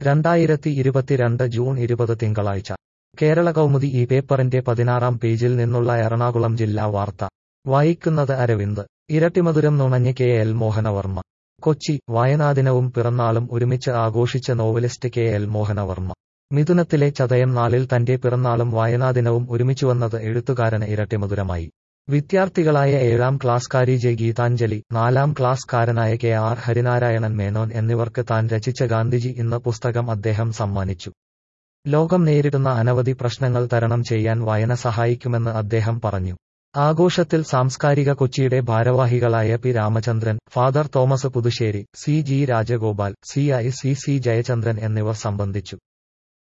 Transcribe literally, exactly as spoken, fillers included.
രണ്ടായിരത്തി ഇരുപത്തിരണ്ട് ജൂൺ ഇരുപത് തിങ്കളാഴ്ച കേരള കൗമുദി ഈ പേപ്പറിന്റെ പതിനാറാം പേജിൽ നിന്നുള്ള എറണാകുളം ജില്ലാ വാർത്ത വായിക്കുന്നത് അരവിന്ദ്. ഇരട്ടിമധുരം നുണഞ്ഞ് കെ എൽ മോഹനവർമ്മ. കൊച്ചി. വായനാദിനവും പിറന്നാളും ഒരുമിച്ച് ആഘോഷിച്ച നോവലിസ്റ്റ് കെ എൽ മോഹനവർമ്മ മിഥുനത്തിലെ ചതയം നാളിൽ തന്റെ പിറന്നാളും വായനാദിനവും ഒരുമിച്ചുവന്നത് എഴുത്തുകാരന് ഇരട്ടിമധുരമായി. വിദ്യാർത്ഥികളായ ഏഴാം ക്ലാസ്കാരി ജെ ഗീതാഞ്ജലി, നാലാം ക്ലാസ്കാരനായ കെ ആർ ഹരിനാരായണൻ മേനോൻ എന്നിവർക്ക് താൻ രചിച്ച ഗാന്ധിജി എന്ന പുസ്തകം അദ്ദേഹം സമ്മാനിച്ചു. ലോകം നേരിടുന്ന അനവധി പ്രശ്നങ്ങൾ തരണം ചെയ്യാൻ വായന സഹായിക്കുമെന്ന് അദ്ദേഹം പറഞ്ഞു. ആഘോഷത്തിൽ സാംസ്കാരിക കൊച്ചിയുടെ ഭാരവാഹികളായ P Ramachandran, father Thomas Puthussery, C G Rajagopal, C I C C Jayachandran എന്നിവർ സംബന്ധിച്ചു.